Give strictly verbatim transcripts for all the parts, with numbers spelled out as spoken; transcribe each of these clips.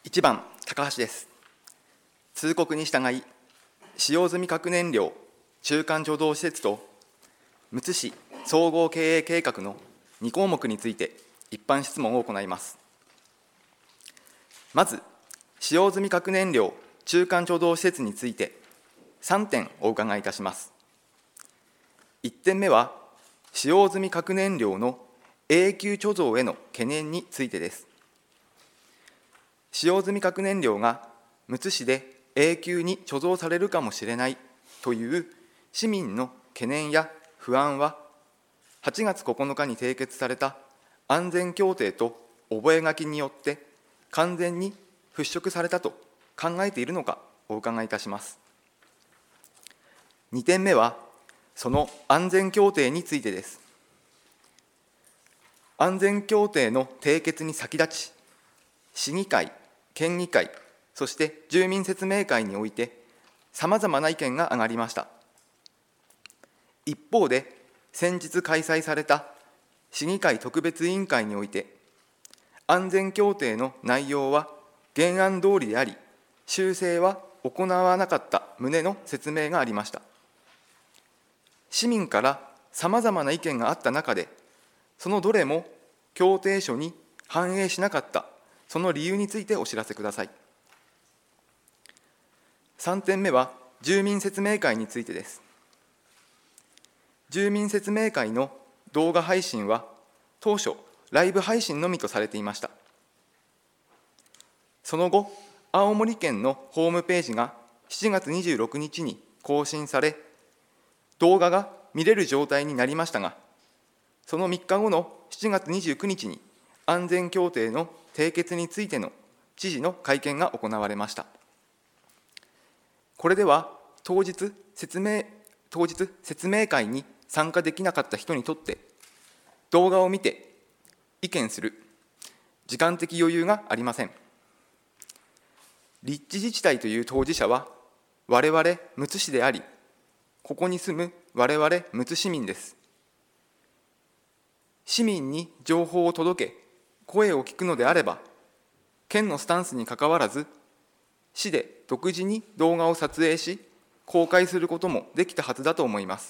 いちばん高橋です。通告に従い、使用済み核燃料中間貯蔵施設とむつ市総合経営計画のに項目について一般質問を行います。まず、使用済み核燃料中間貯蔵施設についてさんてんお伺いいたします。いってんめは、使用済み核燃料の永久貯蔵への懸念についてです。使用済み核燃料がむつ市で永久に貯蔵されるかもしれないという市民の懸念や不安は、はちがつここのかに締結された安全協定と覚書によって完全に払拭されたと考えているのかお伺いいたします。にてんめは、その安全協定についてです。安全協定の締結に先立ち、市議会、県議会、そして住民説明会において、さまざまな意見が上がりました。一方で、先日開催された市議会特別委員会において、安全協定の内容は原案通りであり、修正は行わなかった旨の説明がありました。市民からさまざまな意見があった中で、そのどれも協定書に反映しなかった、その理由についてお知らせください。さんてんめは、住民説明会についてです。住民説明会の動画配信は、当初、ライブ配信のみとされていました。その後、青森県のホームページがしちがつにじゅうろくにちに更新され、動画が見れる状態になりましたが、そのみっかごのしちがつにじゅうくにちに安全協定の締結についての知事の会見が行われました。これでは当日説明、当日説明会に参加できなかった人にとって、動画を見て意見する時間的余裕がありません。立地自治体という当事者は、我々むつ市であり、ここに住む我々むつ市民です。市民に情報を届け、声を聞くのであれば、県のスタンスにかかわらず、市で独自に動画を撮影し、公開することもできたはずだと思います。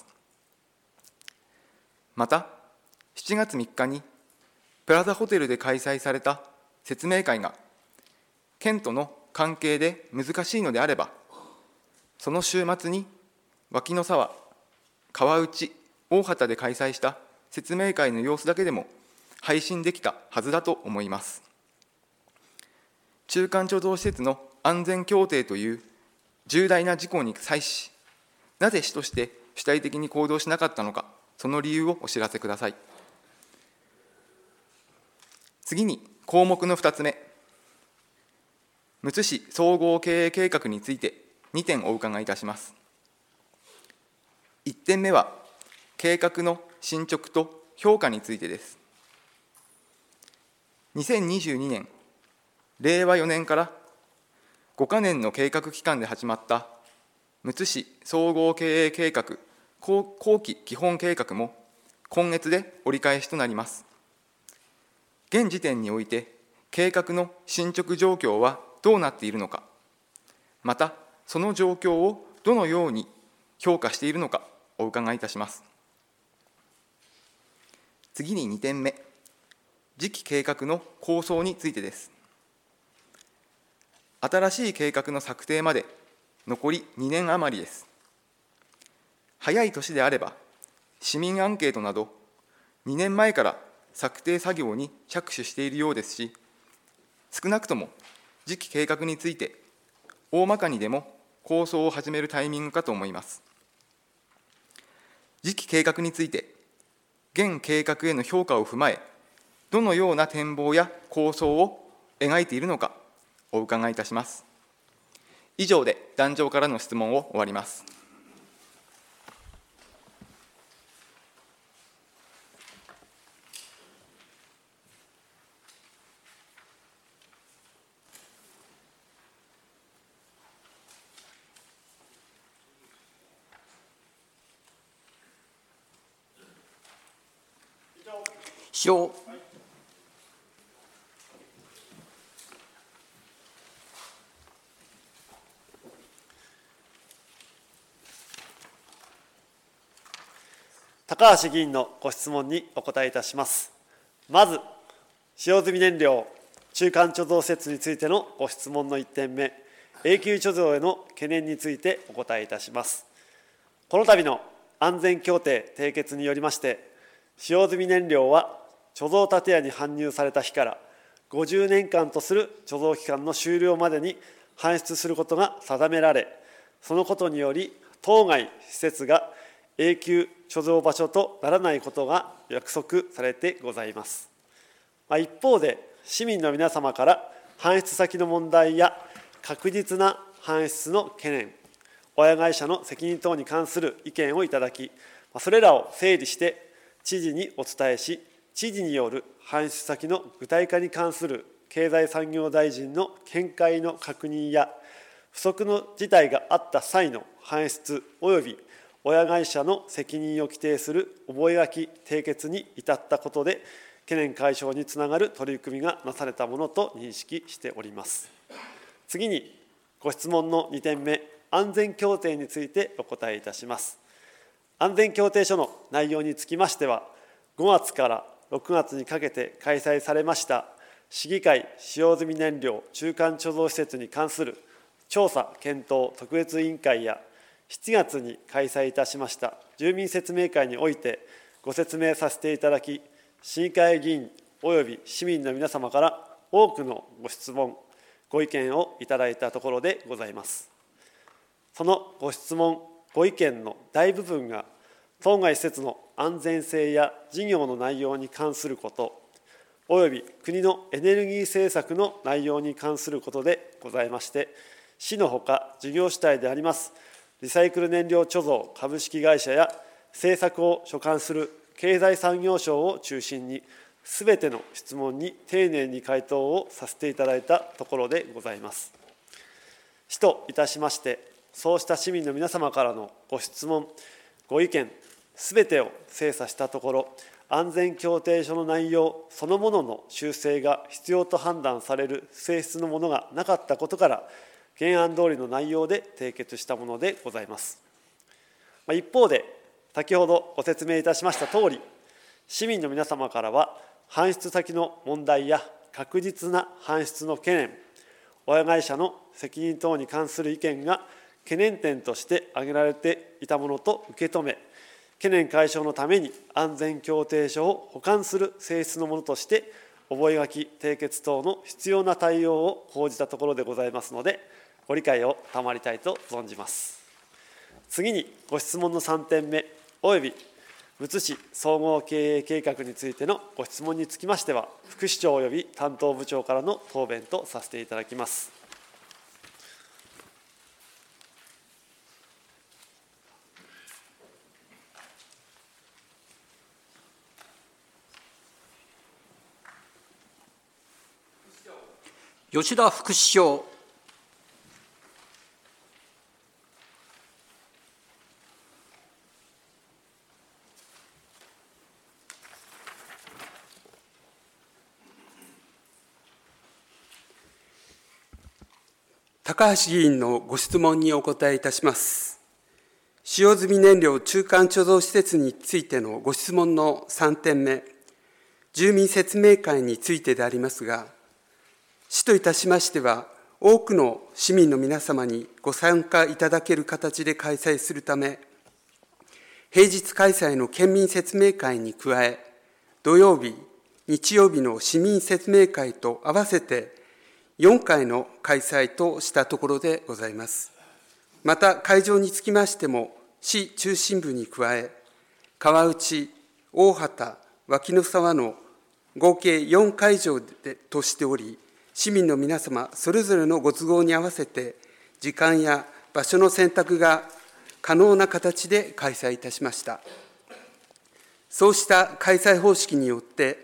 また、しちがつみっかにプラザホテルで開催された説明会が、県との関係で難しいのであれば、その週末に脇の沢、川内、大畑で開催した説明会の様子だけでも配信できたはずだと思います。中間貯蔵施設の安全協定という重大な事項に際し、なぜ市として主体的に行動しなかったのか、その理由をお知らせください。次に項目のふたつめ、むつ市総合経営計画についてにてんお伺いいたします。いってんめは、計画の進捗と評価についてです。にせんにじゅうにねん、れいわよねんからごかねんの計画期間で始まったむつ市総合経営計画後期基本計画も今月で折り返しとなります。現時点において計画の進捗状況はどうなっているのか、またその状況をどのように評価しているのかお伺いいたします。次ににてんめ、次期計画の構想についてです。新しい計画の策定まで残りにねん余りです。早い年であれば、市民アンケートなどにねんまえから策定作業に着手しているようですし、少なくとも次期計画について大まかにでも構想を始めるタイミングかと思います。次期計画について、現計画への評価を踏まえ、どのような展望や構想を描いているのかお伺いいたします。以上で壇上からの質問を終わります。 以上。 高橋議員のご質問にお答えいたします。まず、使用済み燃料中間貯蔵施設についてのご質問のいってんめ、永久貯蔵への懸念についてお答えいたします。この度の安全協定締結によりまして、使用済み燃料は貯蔵建屋に搬入された日からごじゅうねんかんとする貯蔵期間の終了までに搬出することが定められ、そのことにより当該施設が永久貯蔵場所とならないことが約束されてございます。一方で、市民の皆様から搬出先の問題や確実な搬出の懸念、親会社の責任等に関する意見をいただき、それらを整理して知事にお伝えし、知事による搬出先の具体化に関する経済産業大臣の見解の確認や、不測の事態があった際の搬出及び親会社の責任を規定する覚書締結に至ったことで、懸念解消につながる取り組みがなされたものと認識しております。次に、ご質問のにてんめ、安全協定についてお答えいたします。安全協定書の内容につきましては、ごがつからろくがつにかけて開催されました市議会使用済み燃料中間貯蔵施設に関する調査検討特別委員会や、しちがつに開催いたしました住民説明会においてご説明させていただき、市議会議員および市民の皆様から多くのご質問、ご意見をいただいたところでございます。そのご質問、ご意見の大部分が、当該施設の安全性や事業の内容に関すること、および国のエネルギー政策の内容に関することでございまして、市のほか事業主体でありますリサイクル燃料貯蔵株式会社や政策を所管する経済産業省を中心に、すべての質問に丁寧に回答をさせていただいたところでございます。市といたしまして、そうした市民の皆様からのご質問、ご意見、すべてを精査したところ、安全協定書の内容そのものの修正が必要と判断される性質のものがなかったことから、原案通りの内容で締結したものでございます。一方で、先ほどご説明いたしましたとおり、市民の皆様からは、搬出先の問題や確実な搬出の懸念、親会社の責任等に関する意見が懸念点として挙げられていたものと受け止め、懸念解消のために安全協定書を補完する性質のものとして、覚書締結等の必要な対応を講じたところでございますので、ご理解を賜りたいと存じます。次に、ご質問のさんてんめ、およびむつ市総合経営計画についてのご質問につきましては、副市長および担当部長からの答弁とさせていただきます。 吉田副市長。 高橋議員のご質問にお答えいたします。使用済み燃料中間貯蔵施設についてのご質問のさんてんめ、住民説明会についてでありますが、市といたしましては、多くの市民の皆様にご参加いただける形で開催するため、平日開催の県民説明会に加え、土曜日、日曜日の市民説明会と合わせてよんかいの開催としたところでございます。また、会場につきましても、市中心部に加え、川内、大畑、脇の沢の合計よんかいじょうでとしており、市民の皆様それぞれのご都合に合わせて、時間や場所の選択が可能な形で開催いたしました。そうした開催方式によって、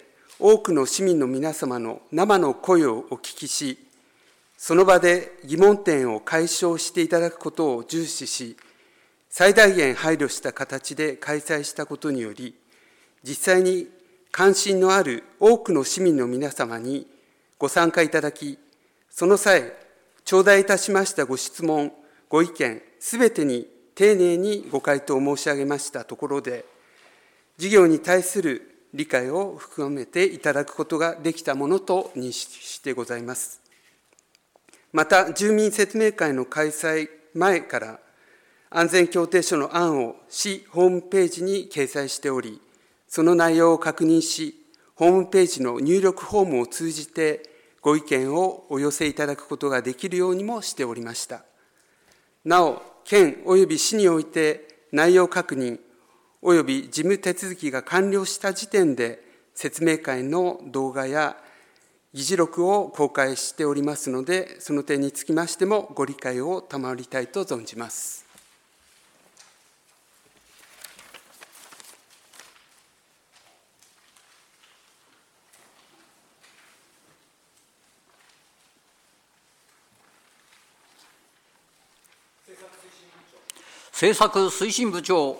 多くの市民の皆様の生の声をお聞きし、その場で疑問点を解消していただくことを重視し、最大限配慮した形で開催したことにより、実際に関心のある多くの市民の皆様にご参加いただき、その際、頂戴いたしましたご質問、ご意見、すべてに丁寧にご回答申し上げましたところで、 事業に対する理解を深めていただくことができたものと認識してございます。また、住民説明会の開催前から安全協定書の案を市ホームページに掲載しており、その内容を確認し、ホームページの入力フォームを通じてご意見をお寄せいただくことができるようにもしておりました。なお、県及び市において内容確認及び事務手続きが完了した時点で説明会の動画や議事録を公開しておりますので、その点につきましてもご理解を賜りたいと存じます。 政策推進部長。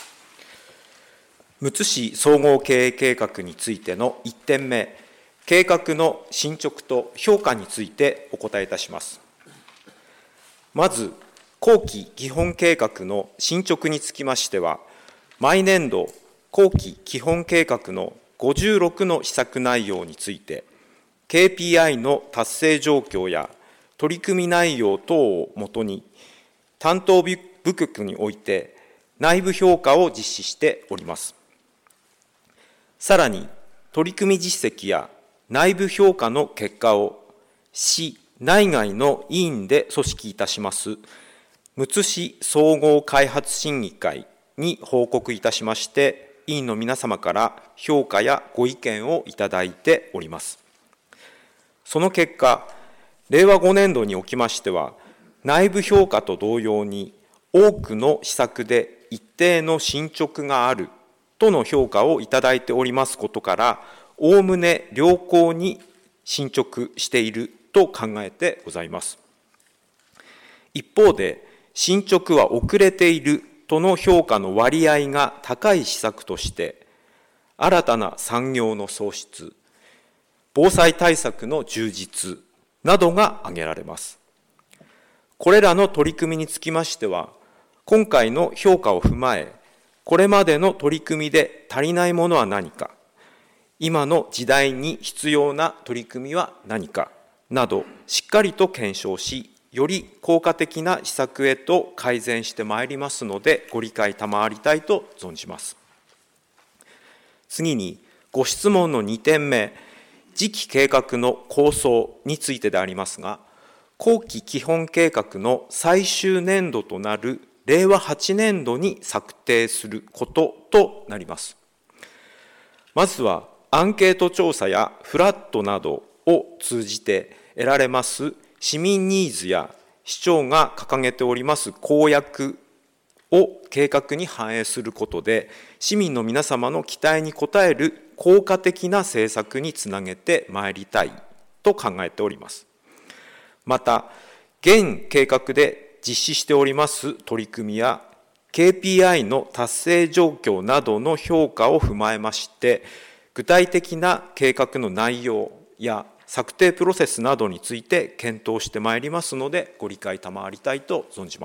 むつ市総合経営計画についてのいってんめ、計画の進捗と評価についてお答えいたします。まず、後期基本計画の進捗につきましては、毎年度後期基本計画のごじゅうろくの施策内容について、ケーピーアイ の達成状況や取り組み内容等をもとに、担当部局において内部評価を実施しております。さらに、取り組み実績や内部評価の結果を市内外の委員で組織いたしますむつ市総合開発審議会に報告いたしまして、委員の皆様から評価やご意見をいただいております。その結果、れいわごねんどにおきましては、内部評価と同様に多くの施策で一定の進捗があるとの評価をいただいておりますことから、おおむね良好に進捗していると考えてございます。一方で、進捗は遅れているとの評価の割合が高い施策として、新たな産業の創出、防災対策の充実などが挙げられます。これらの取り組みにつきましては、今回の評価を踏まえ、これまでの取り組みで足りないものは何か、今の時代に必要な取り組みは何かなど、しっかりと検証し、より効果的な施策へと改善してまいりますので、ご理解賜りたいと存じます。次に、ご質問のにてんめ、次期計画の構想についてでありますが、後期基本計画の最終年度となるれいわはちねんどに策定することとなります。まずは、アンケート調査やフラットなどを通じて得られます市民ニーズや市長が掲げております公約を計画に反映することで、市民の皆様の期待に応える効果的な政策につなげてまいりたいと考えております。また、現計画で実施しております取り組みや ケーピーアイ の達成状況などの評価を踏まえまして、具体的な計画の内容や策定プロセスなどについて検討してまいりますので、ご理解賜りたいと存じます。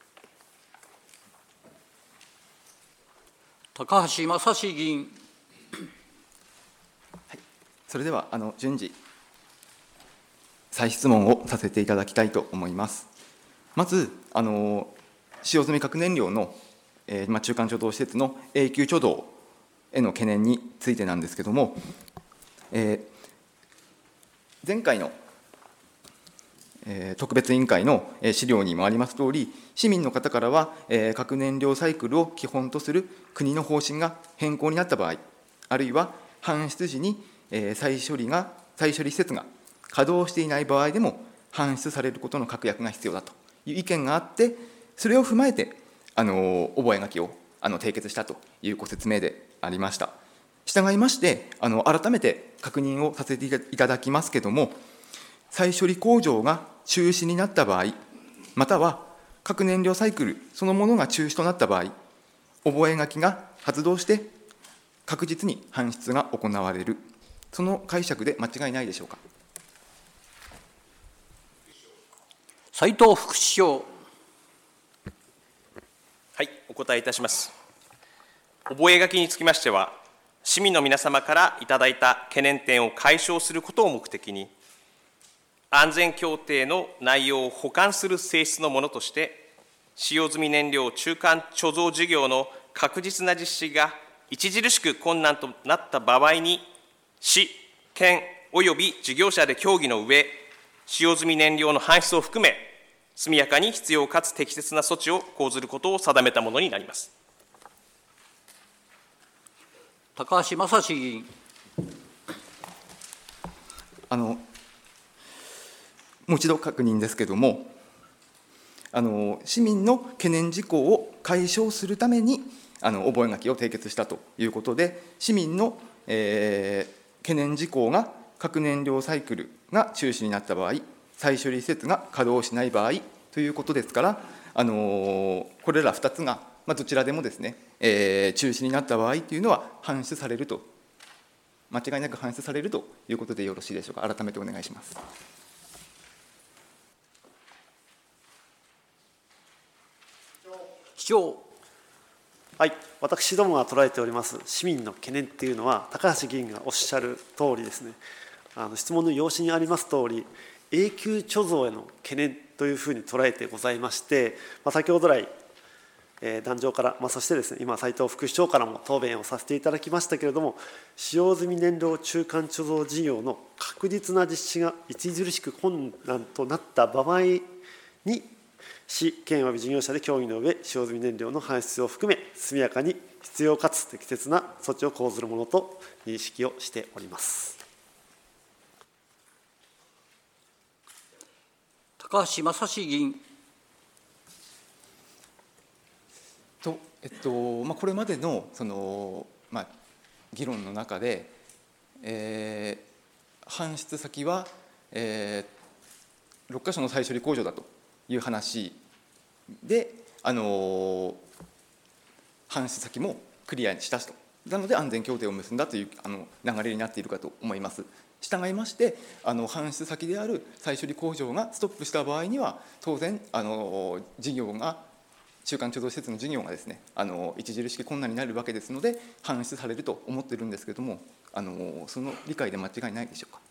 高橋正史議員。 はい、それではあの順次、再質問をさせていただきたいと思います。まず、あの使用済み核燃料の、えー、中間貯蔵施設の永久貯蔵への懸念についてなんですけれども、えー、前回の、えー、特別委員会の資料にもありますとおり、市民の方からは、えー、核燃料サイクルを基本とする国の方針が変更になった場合、あるいは搬出時に、えー、再処理が再処理施設が稼働していない場合でも搬出されることの確約が必要だという意見があって、それを踏まえてあの覚書をあの締結したというご説明でありました。従いましてあの改めて確認をさせていただきますけれども、再処理工場が中止になった場合、または核燃料サイクルそのものが中止となった場合、覚書が発動して確実に搬出が行われる、その解釈で間違いないでしょうか。 斉藤副市長。 はい、お答えいたします。 覚書につきましては、市民の皆様からいただいた懸念点を解消することを目的に、安全協定の内容を補完する性質のものとして、使用済み燃料中間貯蔵事業の確実な実施が著しく困難となった場合に、市、県および事業者で協議の上、使用済み燃料の搬出を含め、速やかに必要かつ適切な措置を講ずることを定めたものになります。 高橋正史議員。 あのもう一度確認ですけれども、あの市民の懸念事項を解消するためにあの覚書を締結したということで、市民の、えー、懸念事項が核燃料サイクルが中止になった場合、再処理施設が稼働しない場合ということですから、あのこれらふたつが、まあ、どちらでもですね、えー、中止になった場合というのは搬出されると、間違いなく搬出されるということでよろしいでしょうか。改めてお願いします。 市長。 はい、私どもが捉えております市民の懸念っていうのは、高橋議員がおっしゃる通りですね、あの質問の要旨にあります通り、永久貯蔵への懸念というふうに捉えてございまして、まあ、先ほど来、えー、壇上から、まあ、そしてですね、今、斉藤副市長からも答弁をさせていただきましたけれども、使用済み燃料中間貯蔵事業の確実な実施が著しく困難となった場合に、市、県および事業者で協議の上、使用済み燃料の搬出を含め、速やかに必要かつ適切な措置を講ずるものと認識をしております。 高橋正史議員。 とえっとまあ、これまでの、その、まあ、議論の中で、えー、搬出先は、えー、ろっかしょの再処理工場だという話で、あの搬出先もクリアにしたしと、なので安全協定を結んだというあの流れになっているかと思います。従いまして、あの搬出先である再処理工場がストップした場合には、当然あの事業が中間貯蔵施設の事業がですね、あの著しく困難になるわけですので、搬出されると思っているんですけれども、あのその理解で間違いないでしょうか。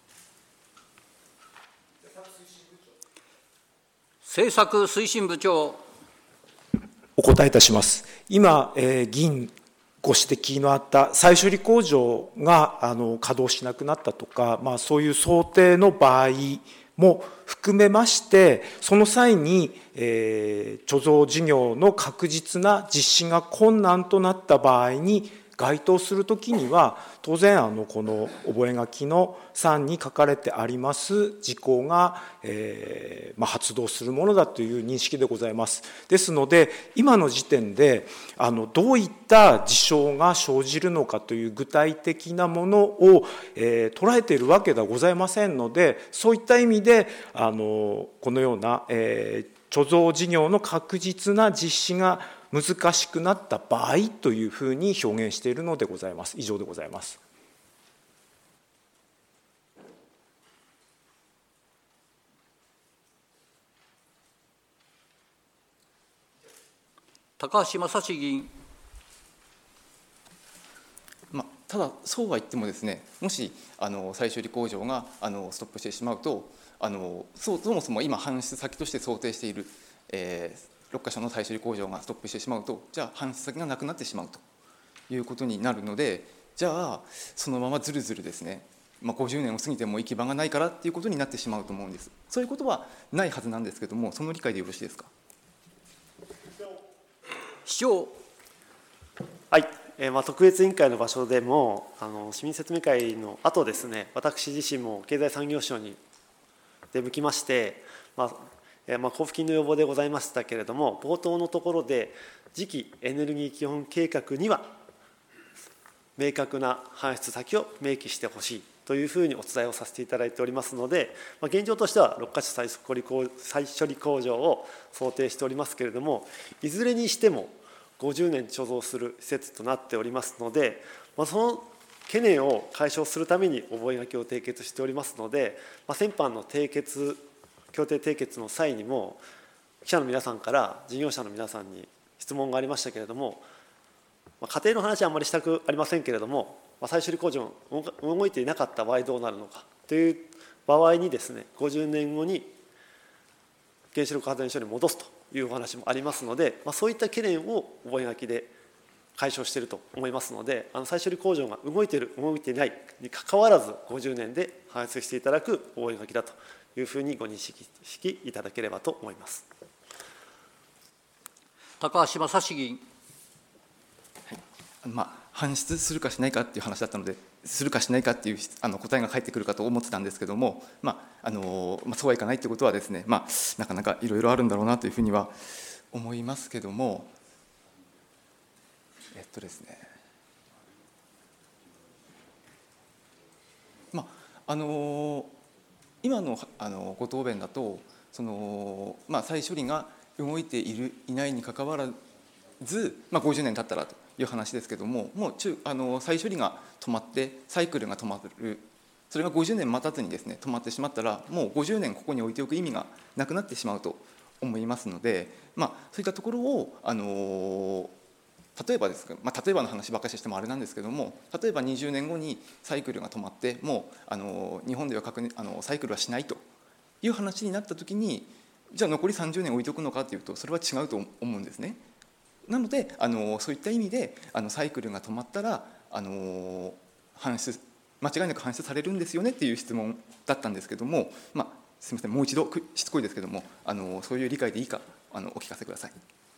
政策推進部長。 お答えいたします。今、えー、議員ご指摘のあった再処理工場があの稼働しなくなったとか、まあ、そういう想定の場合も含めまして、その際に、えー、貯蔵事業の確実な実施が困難となった場合に該当するときには、当然あのこの覚書のさんに書かれてあります事項が、えーまあ、発動するものだという認識でございます。ですので、今の時点であのどういった事象が生じるのかという具体的なものを、えー、捉えているわけではございませんので、そういった意味であのこのような、えー、貯蔵事業の確実な実施が難しくなった場合というふうに表現しているのでございます。以上でございます。 高橋正史議員。 まあ、ただ、そうは言ってもですね、もしあの再処理工場があのストップしてしまうと、あの そ, そもそも今搬出先として想定している、えーろっかしょの再処理工場がストップしてしまうと、じゃあ搬出先がなくなってしまうということになるので、じゃあそのままずるずるですね、まあ、ごじゅうねんを過ぎても行き場がないからっていうことになってしまうと思うんです。そういうことはないはずなんですけれども、その理解でよろしいですか。 市長。 はい、えーまあ、特別委員会の場所でも、あの市民説明会の後ですね、私自身も経済産業省に出向きまして、まあえーまあ、交付金の要望でございましたけれども、冒頭のところで、次期エネルギー基本計画には、明確な搬出先を明記してほしいというふうにお伝えをさせていただいておりますので、まあ、現状としてはろっかしょ再処理工場を想定しておりますけれども、いずれにしてもごじゅうねん貯蔵する施設となっておりますので、まあ、その懸念を解消するために覚書を締結しておりますので、まあ、先般の締結協定締結の際にも、記者の皆さんから事業者の皆さんに質問がありましたけれども、 まあ、家庭の話はあんまりしたくありませんけれども、まあ、再処理工場が動いていなかった場合どうなるのかという場合にですね、ごじゅうねんごに原子力発電所に戻すというお話もありますので、まあ、そういった懸念を覚書で解消していると思いますので、あの再処理工場が動いている動いていないにかかわらずごじゅうねんで反出していただく覚書だというふうにご認識いただければと思います。 高橋正史議員。 はい、まあ、搬出するかしないかっていう話だったので、するかしないかっていうあの答えが返ってくるかと思ってたんですけども、まああのまあ、そうはいかないということはですね、まあ、なかなかいろいろあるんだろうなというふうには思いますけども、えっとですね、まああの今のあのご答弁だと、その、まあ、再処理が動いているいないにかかわらず、まあ、ごじゅうねん経ったらという話ですけども、もう中あの再処理が止まってサイクルが止まる、それがごじゅうねん待たずにですね止まってしまったら、もうごじゅうねんここに置いておく意味がなくなってしまうと思いますので、まあ、そういったところをあの例えばですが、まあ、例えばの話ばっかりしてもあれなんですけども、例えばにじゅうねんごにサイクルが止まってもうあの日本では確認あのサイクルはしないという話になったときに、じゃあ残りさんじゅうねん置いておくのかというと、それは違うと思うんですね。なのであのそういった意味であのサイクルが止まったらあの搬出間違いなく搬出されるんですよねっていう質問だったんですけども、まあ、すみません、もう一度しつこいですけども、あのそういう理解でいいかあのお聞かせください。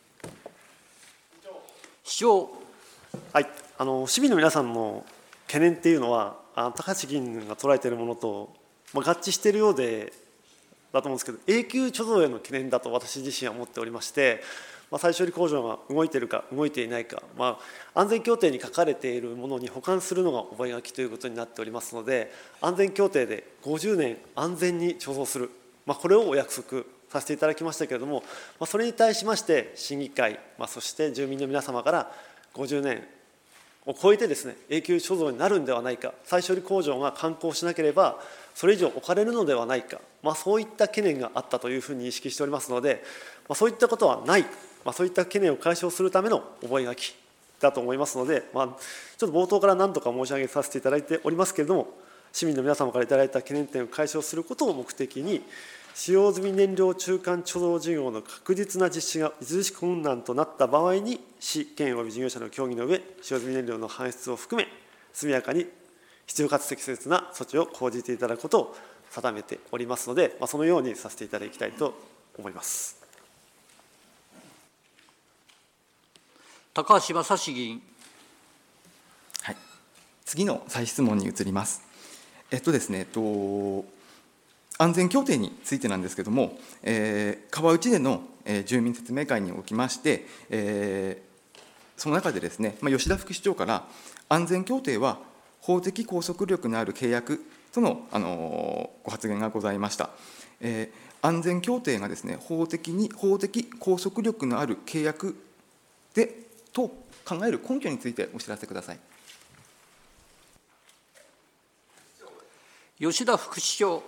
市長。 はい、あの市民の皆さんの懸念っていうのは、あの高橋議員が捉えているものと、まあ、合致しているようでだと思うんですけど、永久貯蔵への懸念だと私自身は思っておりまして、まあ、再処理工場が動いているか動いていないか、まあ、安全協定に書かれているものに保管するのが覚書ということになっておりますので、安全協定でごじゅうねん安全に貯蔵する、まあ、これをお約束させていただきましたけれども、まあ、それに対しまして審議会、まあ、そして住民の皆様からごじゅうねんを超えてですね、永久貯蔵になるんではないか、再処理工場が完工しなければそれ以上置かれるのではないか、まあ、そういった懸念があったというふうに認識しておりますので、まあ、そういったことはない、まあ、そういった懸念を解消するための覚書だと思いますので、まあ、ちょっと冒頭から何とか申し上げさせていただいておりますけれども、市民の皆様からいただいた懸念点を解消することを目的に、使用済み燃料中間貯蔵事業の確実な実施が著しく困難となった場合に、市、県および事業者の協議の上、使用済み燃料の搬出を含め、速やかに必要かつ適切な措置を講じていただくことを定めておりますので、まあ、そのようにさせていただきたいと思います。 高橋正史議員。 はい、次の再質問に移ります。えっとですね、えっと、安全協定についてなんですけれども、えー、川内での、えー、住民説明会におきまして、えー、その中でですね、まあ、吉田副市長から安全協定は法的拘束力のある契約との、あのー、ご発言がございました。えー、安全協定がですね、法的に法的拘束力のある契約でと考える根拠についてお知らせください。 吉田副市長。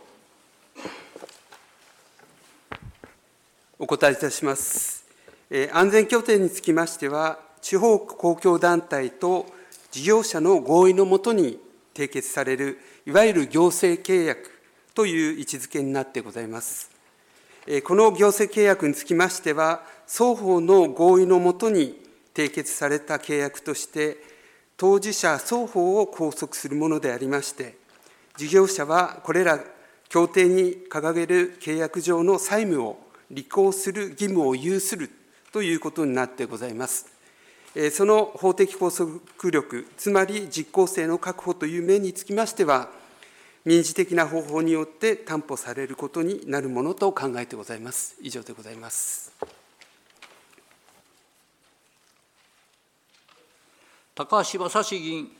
お答えいたします。えー、安全協定につきましては、地方公共団体と事業者の合意のもとに締結される、いわゆる行政契約という位置づけになってございます。えー、この行政契約につきましては、双方の合意のもとに締結された契約として、当事者双方を拘束するものでありまして、事業者はこれら協定に掲げる契約上の債務を履行する義務を有するということになってございます。その法的拘束力、つまり実効性の確保という面につきましては、民事的な方法によって担保されることになるものと考えてございます。以上でございます。 高橋正史議員。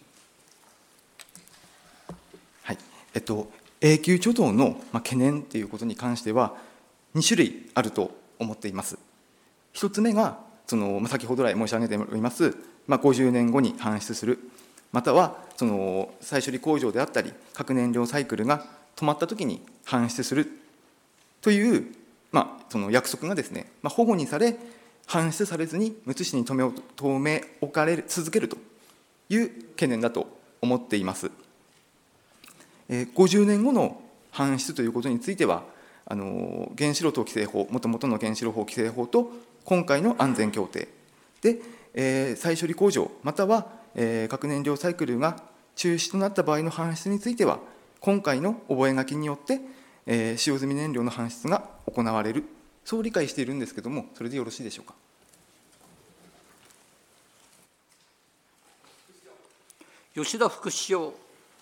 はい、えっと、永久貯蔵の懸念ということに関しては、に種類あると思っています。一つ目が、その先ほど来申し上げております、まあ、ごじゅうねんごに搬出する、またはその再処理工場であったり、核燃料サイクルが止まったときに搬出するという、まあ、その約束がですね、まあ、保護にされ、 搬出されずにむつ市に留め留め置かれ続けるという懸念だと思っています。ごじゅうねんごの搬出ということについては、あの原子炉等規制法、もともとの原子炉法規制法と今回の安全協定で、えー、再処理工場または、えー、核燃料サイクルが中止となった場合の搬出については、今回の覚書によって、えー、使用済み燃料の搬出が行われる、そう理解しているんですけれども、それでよろしいでしょうか。 吉田副市長。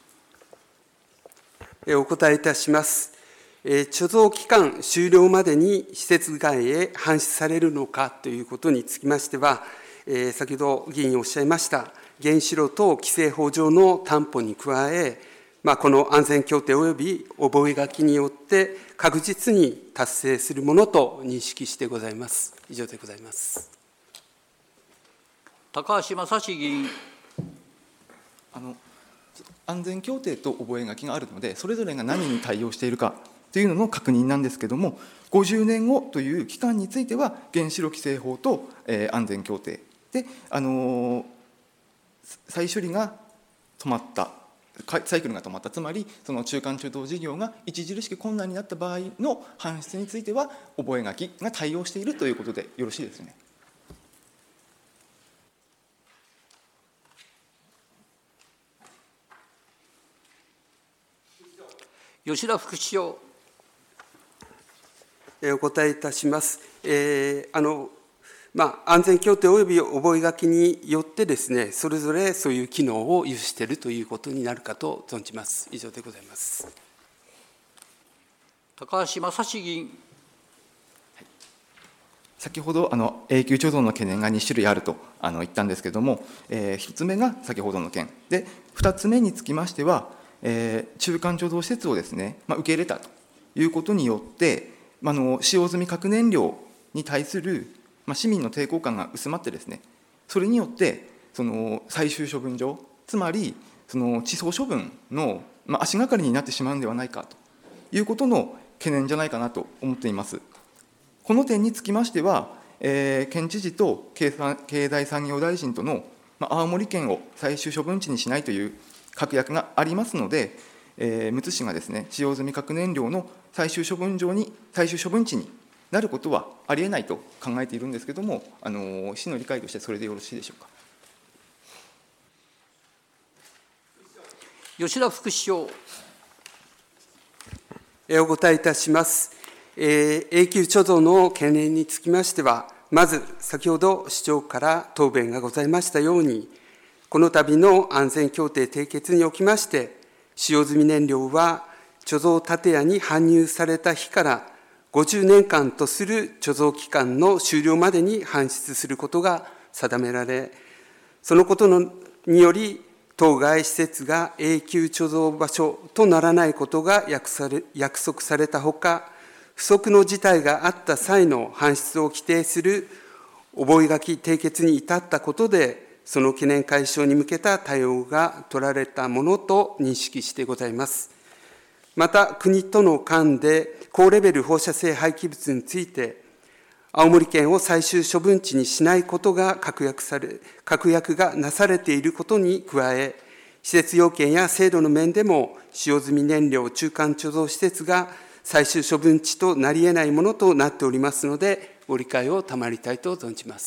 お答えいたします。貯蔵期間終了までに施設外へ搬出されるのかということにつきましては、先ほど議員おっしゃいました原子炉等規制法上の担保に加え、まあ、この安全協定及び覚書によって確実に達成するものと認識してございます。以上でございます。 高橋正史議員。 あの安全協定と覚書があるので、それぞれが何に対応しているかというのの確認なんですけれども、ごじゅうねんごという期間については、原子炉規制法と、えー、安全協定で、あのー、再処理が止まった、サイクルが止まった、つまりその中間中等事業が著しく困難になった場合の搬出については、覚書が対応しているということでよろしいですね。 吉田副市長。 お答えいたします。えーあのまあ、安全協定および覚書によってですね、それぞれそういう機能を有しているということになるかと存じます。以上でございます。 高橋正史議員。 先ほどあの永久貯蔵の懸念がに種類あるとあの言ったんですけれども、えー、ひとつめが先ほどの件で、ふたつめにつきましては、えー、中間貯蔵施設をですね、まあ、受け入れたということによって、まあ、の使用済み核燃料に対する、まあ、市民の抵抗感が薄まってですね、それによってその最終処分場、つまりその地層処分の、まあ、足がかりになってしまうのではないかということの懸念じゃないかなと思っています。この点につきましては、えー、県知事と経済産業大臣との、まあ、青森県を最終処分地にしないという確約がありますので、えー、むつ市がですね、使用済み核燃料の最終処分場に、最終処分地になることはありえないと考えているんですけれども、あの市の理解としてそれでよろしいでしょうか。 吉田副市長。 お答えいたします。えー、永久貯蔵の懸念につきましては、まず先ほど市長から答弁がございましたように、この度の安全協定締結におきまして、使用済み燃料は貯蔵建屋に搬入された日からごじゅうねんかんとする貯蔵期間の終了までに搬出することが定められ、そのことのにより、当該施設が永久貯蔵場所とならないことが約束されたほか、不測の事態があった際の搬出を規定する覚書締結に至ったことで、その懸念解消に向けた対応が取られたものと認識してございます。また、国との間で高レベル放射性廃棄物について、青森県を最終処分地にしないことが確約され、確約がなされていることに加え、施設要件や制度の面でも、使用済み燃料中間貯蔵施設が最終処分地となり得ないものとなっておりますので、ご理解を賜りたいと存じます。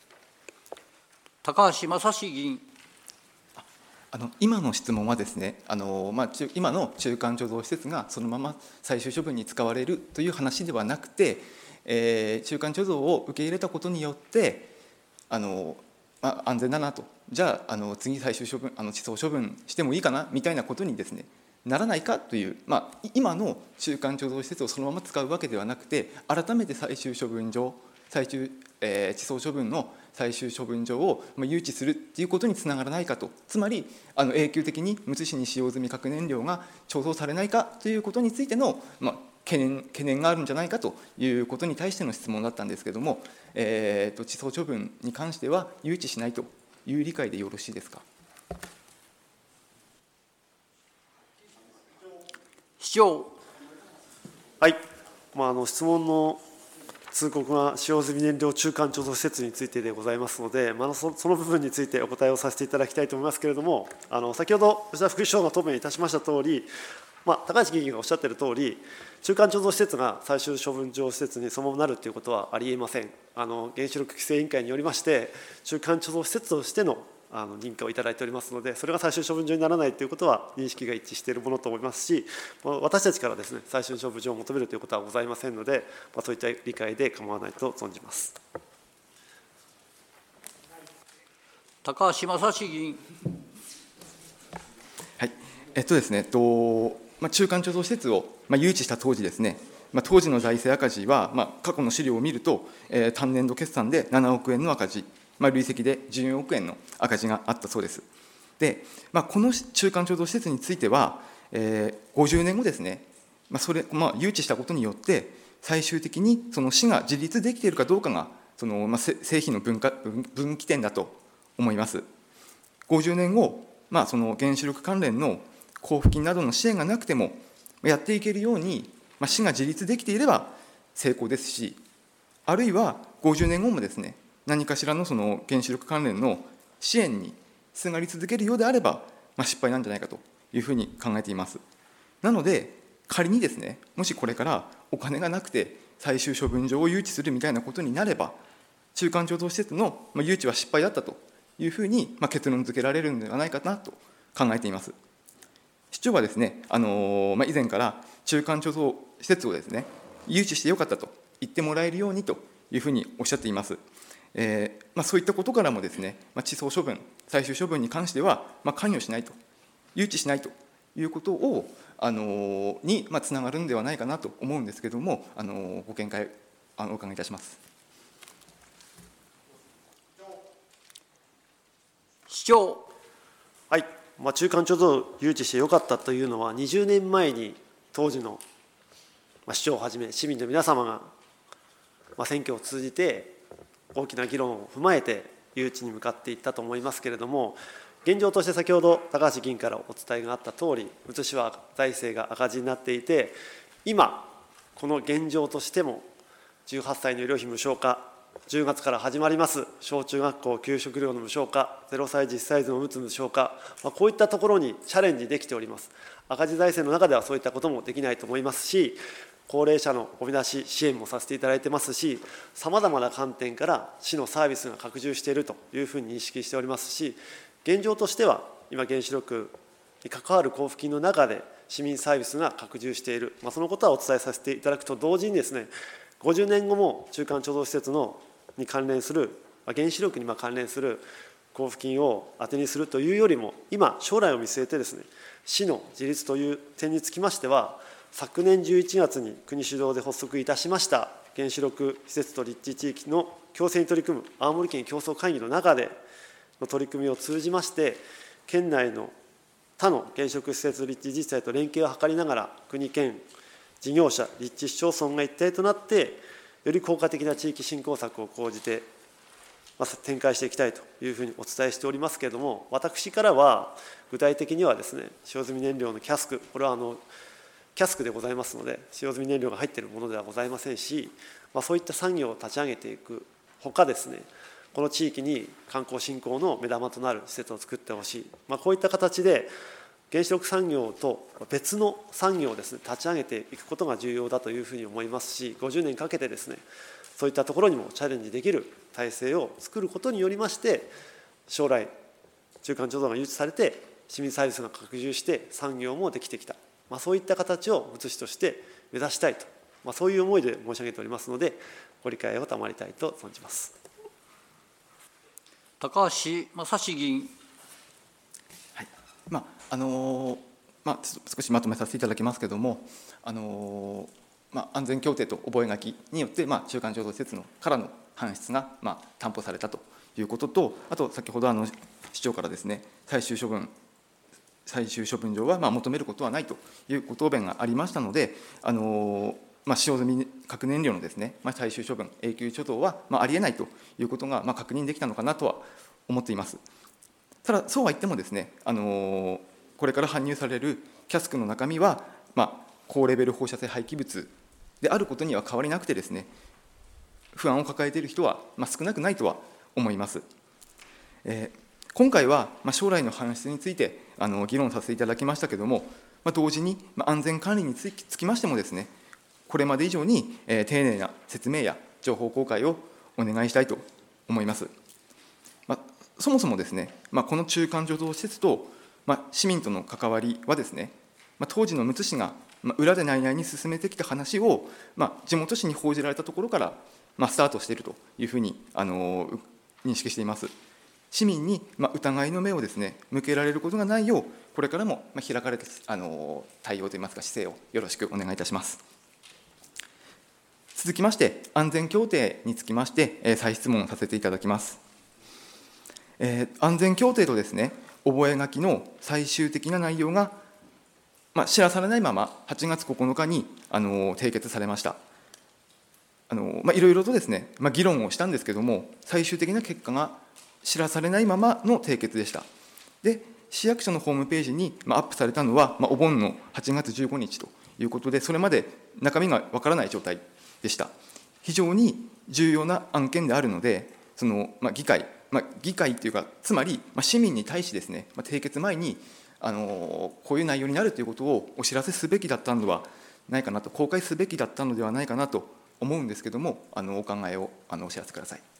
高橋正史議員。 あの今の質問はですね、あの、まあ、今の中間貯蔵施設がそのまま最終処分に使われるという話ではなくて、えー、中間貯蔵を受け入れたことによってあの、まあ、安全だなと、じゃあ、あの次最終処分、あの地層処分してもいいかなみたいなことにですねならないかという、まあ、今の中間貯蔵施設をそのまま使うわけではなくて、改めて最終処分場、最終、えー、地層処分の最終処分場を誘致するということにつながらないかと、つまりあの永久的にむつ市に使用済み核燃料が貯蔵されないかということについての、まあ、懸念、懸念があるんじゃないかということに対しての質問だったんですけれども、えー、と地層処分に関しては誘致しないという理解でよろしいですか。 市長。 はい、まあ、あの質問の通告が使用済み燃料中間貯蔵施設についてでございますので、まあ、そ, その部分についてお答えをさせていただきたいと思いますけれども、あの先ほど吉田副首相が答弁いたしましたとおり、まあ、高橋議員がおっしゃっているとおり、中間貯蔵施設が最終処分場施設にそのままなるということはありえません。あの原子力規制委員会によりまして、中間貯蔵施設としてのあの認可をいただいておりますので、それが最終処分場にならないということは認識が一致しているものと思いますし、私たちからですね、最終処分場を求めるということはございませんので、まあ、そういった理解で構わないと存じます。 高橋正史議員。 はい、えっとですね、とまあ、中間貯蔵施設を、まあ、誘致した当時ですね、まあ、当時の財政赤字は、まあ、過去の資料を見ると、えー、単年度決算でななおくえんの赤字、まあ、累積でじゅうよんおくえんの赤字があったそうです。で、まあ、この中間貯蔵施設については、えー、ごじゅうねんごですね、まあそれまあ、誘致したことによって、最終的にその市が自立できているかどうかが、その、まあ、成否の分化分岐点だと思います。ごじゅうねんご、まあ、その原子力関連の交付金などの支援がなくても、やっていけるように、まあ、市が自立できていれば成功ですし、あるいはごじゅうねんごもですね、何かしらのその原子力関連の支援にすがり続けるようであれば、まあ、失敗なんじゃないかというふうに考えています。なので、仮にですね、もしこれからお金がなくて最終処分場を誘致するみたいなことになれば、中間貯蔵施設の誘致は失敗だったというふうに結論付けられるのではないかなと考えています。市長はですね、あのまあ、以前から中間貯蔵施設をですね、誘致してよかったと言ってもらえるようにというふうにおっしゃっています。えーまあ、そういったことからもですね、まあ、地層処分、最終処分に関しては、まあ、関与しないと、誘致しないということを、あのに、まあ、つながるんではないかなと思うんですけれども、あのご見解あのお伺いいたします。 市長。 はい、まあ、中間貯蔵を誘致してよかったというのは、にじゅうねんまえに当時の、まあ、市長をはじめ市民の皆様が、まあ、選挙を通じて大きな議論を踏まえて誘致に向かっていったと思いますけれども、現状として先ほど高橋議員からお伝えがあったとおり、むつ市は財政が赤字になっていて、今この現状としてもじゅうはっさいの医療費無償化、じゅうがつから始まります小中学校給食料の無償化、ゼロさいじいっさい児のおむつ無償化、まあ、こういったところにチャレンジできております。赤字財政の中ではそういったこともできないと思いますし、高齢者のごみ出し支援もさせていただいてますし、さまざまな観点から市のサービスが拡充しているというふうに認識しておりますし、現状としては今原子力に関わる交付金の中で市民サービスが拡充している、まあ、そのことはお伝えさせていただくと同時にですね、ごじゅうねんごも中間貯蔵施設のに関連する、原子力に関連する交付金を当てにするというよりも、今将来を見据えてですね、市の自立という点につきましては、昨年じゅういちがつに国主導で発足いたしました原子力施設と立地地域の共生に取り組む青森県競争会議の中での取り組みを通じまして、県内の他の原子力施設立地自治体と連携を図りながら、国県事業者立地市町村が一体となってより効果的な地域振興策を講じて展開していきたいというふうにお伝えしておりますけれども、私からは具体的にはですね、使用済み燃料のキャスク、これはあのキャスクでございますので、使用済み燃料が入っているものではございませんし、まあ、そういった産業を立ち上げていくほかですね、この地域に観光振興の目玉となる施設を作ってほしい、まあ、こういった形で原子力産業と別の産業をですね、立ち上げていくことが重要だというふうに思いますし、ごじゅうねんかけてですね、そういったところにもチャレンジできる体制を作ることによりまして、将来中間貯蔵が誘致されて市民サービスが拡充して産業もできてきた、まあ、そういった形をむつ市として目指したいと、まあ、そういう思いで申し上げておりますので、ご理解を賜りたいと存じます。 高橋正史議員。 はい、まああのまあ、少しまとめさせていただきますけれども、あのまあ、安全協定と覚書によって、まあ、中間貯蔵施設のからの搬出が、まあ、担保されたということと、あと先ほどあの市長からですね、最終処分最終処分場はまあ求めることはないというご答弁がありましたので、あのまあ、使用済み核燃料のですね、まあ、最終処分、永久貯蔵はまあありえないということがまあ確認できたのかなとは思っています。ただ、そうは言ってもですね、あのこれから搬入されるキャスクの中身は、まあ、高レベル放射性廃棄物であることには変わりなくてですね、 不安を抱えている人は、まあ、少なくないとは思います。えー今回は将来の搬出についてあの議論させていただきましたけれども、同時に安全管理につきましてもですね、これまで以上に丁寧な説明や情報公開をお願いしたいと思います。まあ、そもそもですね、まあ、この中間貯蔵施設と、まあ、市民との関わりはですね、まあ、当時のむつ市が裏で内々に進めてきた話を、まあ、地元紙に報じられたところから、まあ、スタートしているというふうにあの認識しています。市民に疑いの目をですね向けられることがないよう、これからも開かれたあの対応といいますか姿勢をよろしくお願いいたします。続きまして安全協定につきまして再質問させていただきます。えー、安全協定とですね覚書の最終的な内容が、まあ、知らされないままはちがつここのかにあの締結されました。あの、まあ、いろいろとですね、まあ、議論をしたんですけれども、最終的な結果が知らされないままの締結でした。で、市役所のホームページにアップされたのは、まあ、お盆のはちがつじゅうごにちということで、それまで中身がわからない状態でした。非常に重要な案件であるので、その、まあ、議会、まあ、議会というか、つまり、まあ、市民に対しですね、まあ、締結前にあのこういう内容になるということをお知らせすべきだったのではないかなと、公開すべきだったのではないかなと思うんですけれども、あのお考えをあのお知らせください。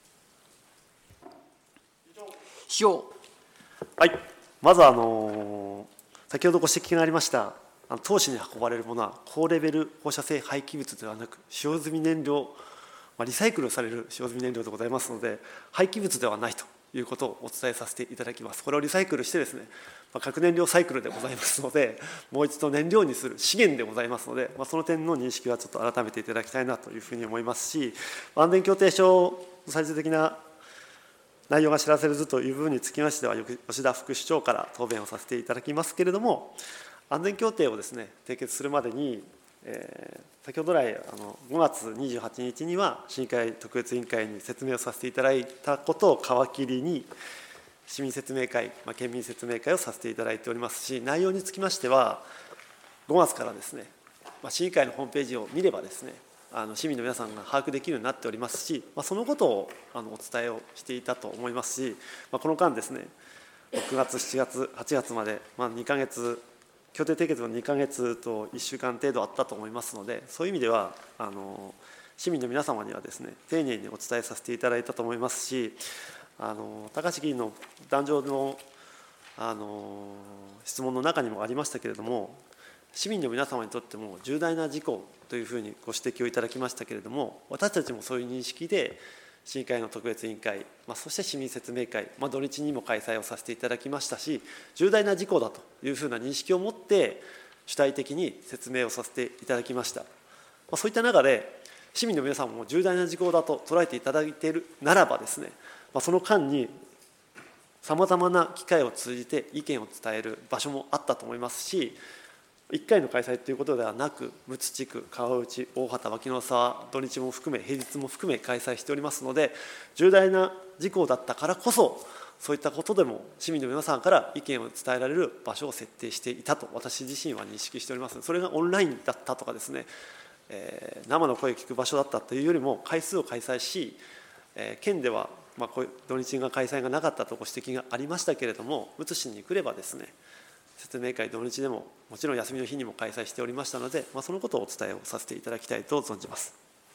市長。 はい、まずあの先ほどご指摘がありましたあの当市に運ばれるものは高レベル放射性廃棄物ではなく使用済み燃料、まあ、リサイクルされる使用済み燃料でございますので、廃棄物ではないということをお伝えさせていただきます。これをリサイクルしてですね、まあ、核燃料サイクルでございますので、もう一度燃料にする資源でございますので、まあ、その点の認識はちょっと改めていただきたいなというふうに思いますし、安全協定書最終的な内容が知らせるという部分につきましては、吉田副市長から答弁をさせていただきますけれども、安全協定をですね締結するまでに、えー、先ほど来あのごがつにじゅうはちにちには市議会特別委員会に説明をさせていただいたことを皮切りに、市民説明会、まあ、県民説明会をさせていただいておりますし、内容につきましては、ごがつからですね、まあ、市議会のホームページを見ればですね、あの市民の皆さんが把握できるようになっておりますし、まあ、そのことをあのお伝えをしていたと思いますし、まあ、この間ですね、ろくがつ、しちがつ、はちがつまで、まあ、にかげつ、協定締結のにかげつといっしゅうかん程度あったと思いますので、そういう意味ではあの市民の皆様にはですね丁寧にお伝えさせていただいたと思いますし、あの高橋議員の壇上のあの質問の中にもありましたけれども、市民の皆様にとっても重大な事項というふうにご指摘をいただきましたけれども、私たちもそういう認識で市議会の特別委員会、まあ、そして市民説明会、まあ、土日にも開催をさせていただきましたし、重大な事項だというふうな認識を持って主体的に説明をさせていただきました。まあ、そういった中で市民の皆さんも重大な事項だと捉えていただいているならばですね、まあ、その間にさまざまな機会を通じて意見を伝える場所もあったと思いますし、いっかいの開催ということではなく、むつ地区、川内、大畑、脇の沢、土日も含め、平日も含め開催しておりますので、重大な事項だったからこそ、そういったことでも市民の皆さんから意見を伝えられる場所を設定していたと、私自身は認識しております。それがオンラインだったとかですね、えー、生の声を聞く場所だったというよりも、回数を開催し、えー、県では、まあ、こういう土日が開催がなかったとご指摘がありましたけれども、むつ市に来ればですね、説明会、土日でも、もちろん休みの日にも開催しておりましたので、まあ、そのことをお伝えをさせていただきたいと存じます。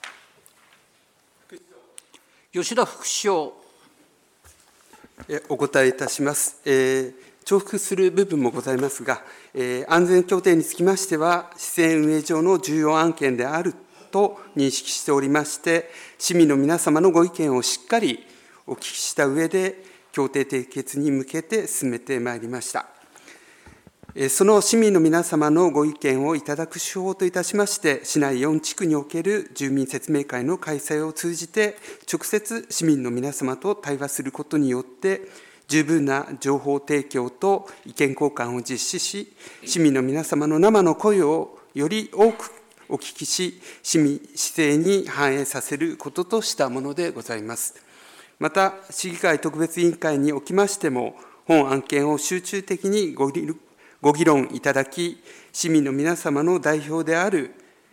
吉田副市長。 お答えいたします。えー、重複する部分もございますが、えー、安全協定につきましては、市政運営上の重要案件であると認識しておりまして、市民の皆様のご意見をしっかりお聞きした上で、協定締結に向けて進めてまいりました。その市民の皆様のご意見をいただく手法といたしまして、市内よんちくにおける住民説明会の開催を通じて、直接市民の皆様と対話することによって、十分な情報提供と意見交換を実施し、市民の皆様の生の声をより多くお聞きし、市民市政に反映させることとしたものでございます。また、市議会特別委員会におきましても、本案件を集中的にご理ご議論いただき、市民の皆様の代表である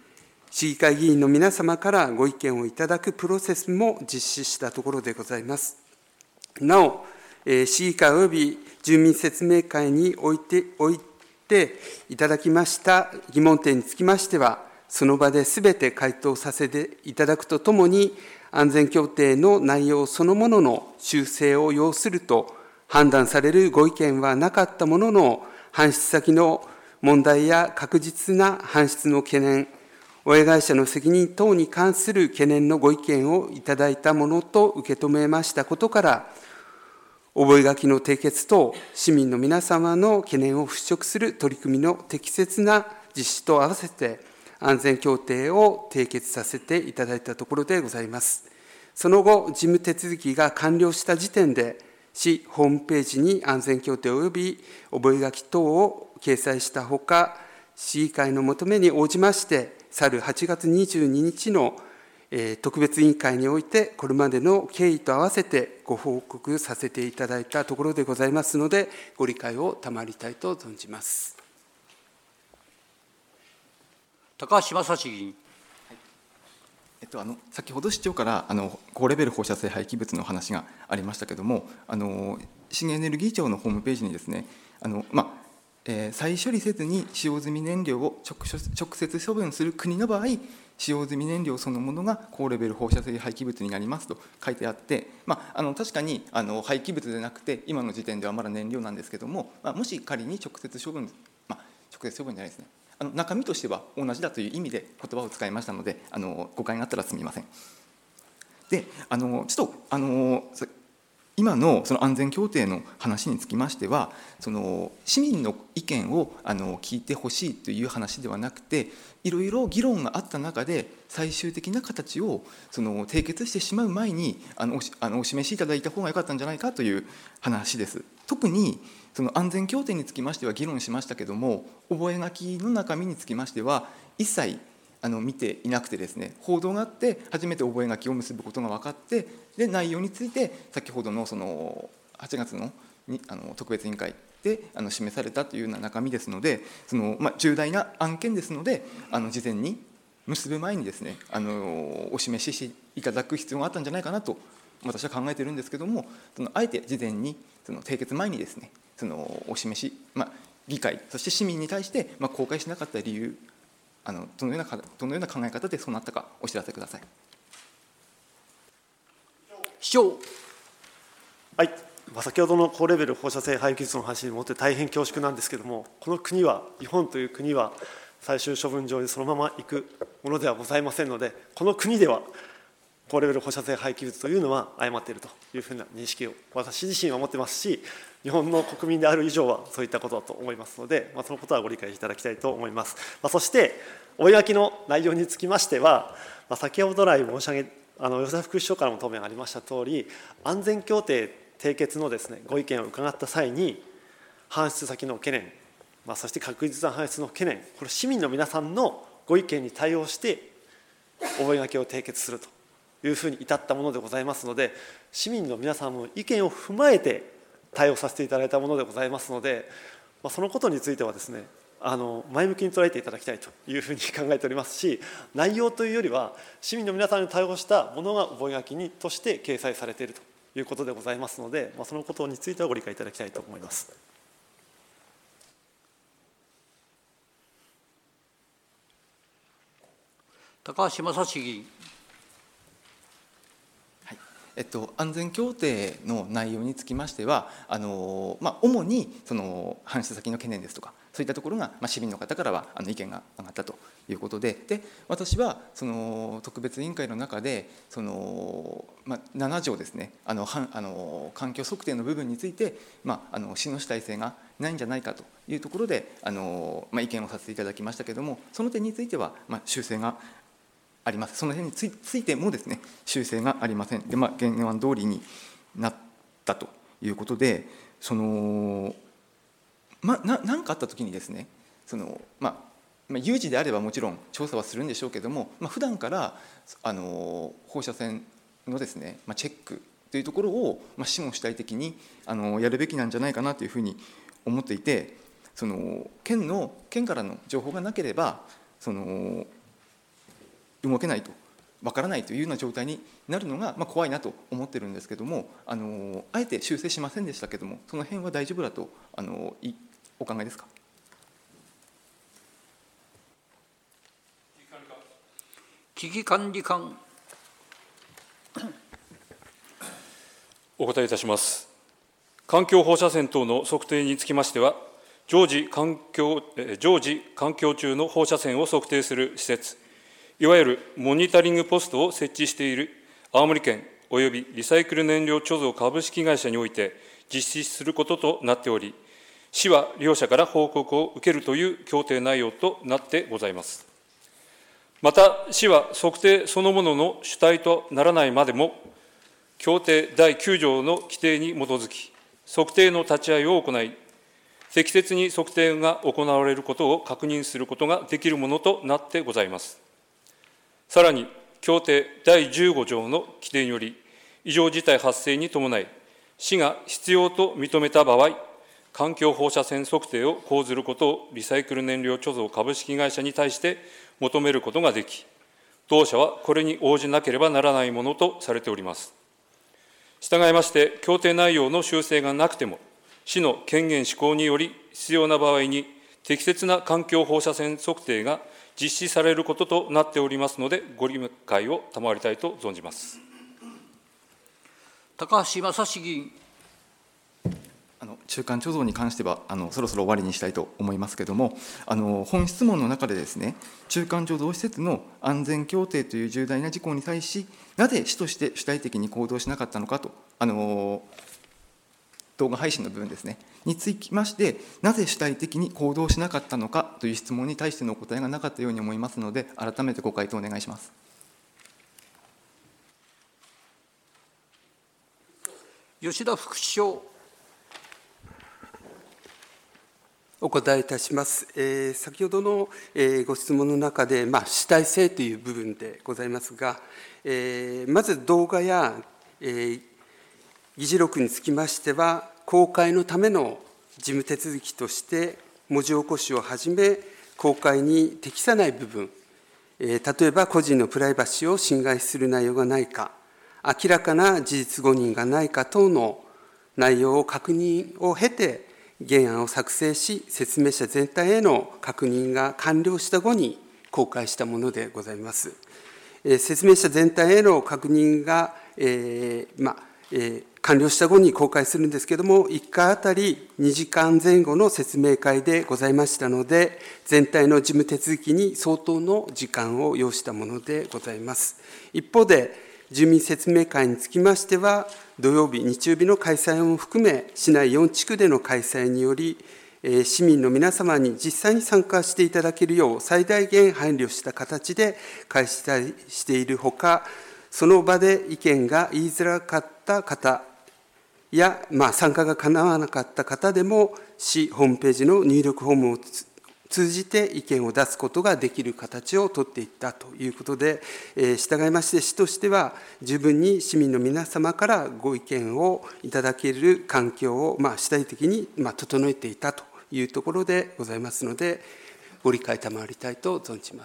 市議会議員の皆様からご意見をいただくプロセスも実施したところでございます。なお、市議会及び住民説明会において、おいていただきました疑問点につきましては、その場ですべて回答させていただくとともに、安全協定の内容そのものの修正を要すると判断されるご意見はなかったものの、搬出先の問題や確実な搬出の懸念、親会社の責任等に関する懸念のご意見をいただいたものと受け止めましたことから、覚書の締結と市民の皆様の懸念を払拭する取り組みの適切な実施と合わせて、安全協定を締結させていただいたところでございます。その後、事務手続きが完了した時点で、市ホームページに安全協定及び覚書等を掲載したほか、市議会の求めに応じまして、去るはちがつにじゅうににちの特別委員会において、これまでの経緯と合わせてご報告させていただいたところでございますので、ご理解を賜りたいと存じます。 高橋正史議員。 えっと、あの先ほど市長からあの高レベル放射性廃棄物の話がありましたけれども、あの資源エネルギー庁のホームページにですね、あの、まあえー、再処理せずに使用済み燃料を 直, 直接処分する国の場合、使用済み燃料そのものが高レベル放射性廃棄物になりますと書いてあって、まあ、あの確かにあの廃棄物でなくて、今の時点ではまだ燃料なんですけれども、まあ、もし仮に直接処分、まあ、直接処分じゃないですね、あの中身としては同じだという意味で言葉を使いましたので、あの誤解があったらすみません。で、あのちょっとあの今のその安全協定の話につきましては、その市民の意見をあの聞いてほしいという話ではなくて、いろいろ議論があった中で最終的な形をその締結してしまう前にあの お, あのお示しいただいた方が良かったんじゃないかという話です。特にその安全協定につきましては議論しましたけども、覚書の中身につきましては一切あの見ていなくてですね、報道があって初めて覚書を結ぶことが分かって、で内容について先ほどのそのはちがつ の, にあの特別委員会であの示されたというような中身ですので、その、まあ、重大な案件ですので、あの事前に結ぶ前にですね、あのお示ししていただく必要があったんじゃないかなと私は考えているんですけども、そのあえて事前にその締結前にですね、そのお示し、まあ、議会そして市民に対して、まあ、公開しなかった理由、あのどのようなどのような考え方でそうなったかお知らせください。 市長。 はい、まあ、先ほどの高レベル放射性廃棄物の話にもって大変恐縮なんですけれども、この国は、日本という国は最終処分場にそのまま行くものではございませんので、この国では高レベル放射性廃棄物というのは誤っているというふうな認識を私自身は持ってますし、日本の国民である以上はそういったことだと思いますので、まあ、そのことはご理解いただきたいと思います。まあ、そして覚書の内容につきましては、まあ、先ほど来申し上げあの吉田副首相からも答弁がありましたとおり、安全協定締結のですね、ご意見を伺った際に、搬出先の懸念、まあ、そして確実な搬出の懸念、これ市民の皆さんのご意見に対応して覚書を締結するというふうに至ったものでございますので、市民の皆さんの意見を踏まえて対応させていただいたものでございますので、まあ、そのことについてはですね、あの前向きに捉えていただきたいというふうに考えておりますし、内容というよりは市民の皆さんに対応したものが覚書にとして掲載されているということでございますので、まあ、そのことについてはご理解いただきたいと思います。 高橋正史議員。 えっと、安全協定の内容につきましては、あの、まあ、主にその搬出先の懸念ですとか、そういったところが、まあ、市民の方からはあの意見が上がったということで、で私はその特別委員会の中でその、まあ、なな条ですね、あのはあの環境測定の部分について、まあ、あの市の主体性がないんじゃないかというところであの、まあ、意見をさせていただきましたけれども、その点については、まあ、修正があります。その辺につ い, ついてもですね、修正がありません。で、まあ、原案通りになったということで、そのまあ、何かあったときにですね、その、まあ、有事であればもちろん調査はするんでしょうけれども、まあ、普段からあの放射線のですね、まあ、チェックというところを、まあ、市も主体的にあのやるべきなんじゃないかなというふうに思っていて、その 県の県からの情報がなければ、その動けないと、わからないというような状態になるのが、まあ、怖いなと思ってるんですけども、あのあえて修正しませんでしたけども、その辺は大丈夫だとあのいお考えですか。 危機管理官。 お答えいたします。環境放射線等の測定につきましては、常時環境、常時環境中の放射線を測定する施設、いわゆるモニタリングポストを設置している青森県およびリサイクル燃料貯蔵株式会社において実施することとなっており、市は両社から報告を受けるという協定内容となってございます。また、市は測定そのものの主体とならないまでも、協定だいきゅう条の規定に基づき、測定の立ち会いを行い、適切に測定が行われることを確認することができるものとなってございます。さらに、協定だいじゅうご条の規定により、異常事態発生に伴い、市が必要と認めた場合、環境放射線測定を講ずることをリサイクル燃料貯蔵株式会社に対して求めることができ、同社はこれに応じなければならないものとされております。従いまして、協定内容の修正がなくても、市の権限施行により必要な場合に適切な環境放射線測定が実施されることとなっておりますので、ご理解を賜りたいと存じます。 高橋正史議員。 あの中間貯蔵に関してはあのそろそろ終わりにしたいと思いますけれども、あの本質問の中でですね、中間貯蔵施設の安全協定という重大な事項に対し、なぜ市として主体的に行動しなかったのかと、あの動画配信の部分ですねにつきまして、なぜ主体的に行動しなかったのかという質問に対してのお答えがなかったように思いますので、改めてご回答お願いします。 吉田副首相。 お答えいたします。えー、先ほどの、えー、ご質問の中で、まあ、主体性という部分でございますが、えー、まず動画や、えー、議事録につきましては、公開のための事務手続きとして、文字起こしをはじめ、公開に適さない部分、えー、例えば個人のプライバシーを侵害する内容がないか、明らかな事実誤認がないか等の内容を確認を経て、原案を作成し、説明者全体への確認が完了した後に公開したものでございます。えー、説明者全体への確認が、えーまえー、完了した後に公開するんですけれども、いっかいあたりにじかんぜん後の説明会でございましたので、全体の事務手続きに相当の時間を要したものでございます。一方で、住民説明会につきましては、土曜日、日曜日の開催も含め、市内よん地区での開催により、市民の皆様に実際に参加していただけるよう、最大限配慮した形で開催しているほか、その場で意見が言いづらかった方や、まあ、参加がかなわなかった方でも、市ホームページの入力フォームを通じて意見を出すことができる形を取っていったということで、えー、従いまして、市としては十分に市民の皆様からご意見をいただける環境を、まあ、主体的に、まあ、整えていたというところでございますので、ご理解賜りたいと存じます。